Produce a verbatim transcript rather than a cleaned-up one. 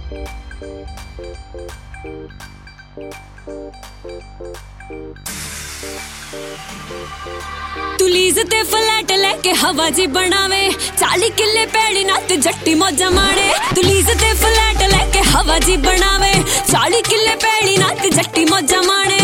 तू लीज ते फ्लैट लेके हवा जी बनावे, चाली किले पैड़ी नात जट्टी मौजा मारे। तू लीज ते फ्लैट लेके हवा जी बनावे, चाली किले पैड़ी नात जट्टी मौजा मारे।